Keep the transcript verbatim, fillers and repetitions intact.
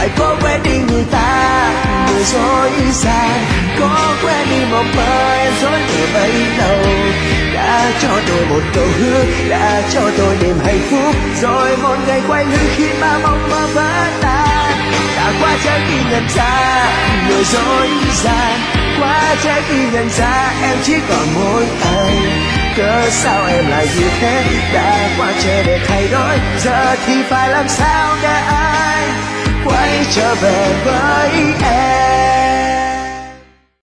lại có quên đi người ta. Người dối gian có quên đi một mơ em dối lừa bấy lâu. Đã cho tôi một câu hứa, đã cho tôi niềm hạnh phúc, rồi một ngày quay lưng khi bao mong mơ vỡ tan. Đã quá trễ khi nhận ra người dối gian, quá trễ khi nhận ra em chỉ còn mỗi anh. Cớ sao em lại như thế, đã quá trễ để thay đổi, giờ thì phải làm sao để anh quay trở về với em.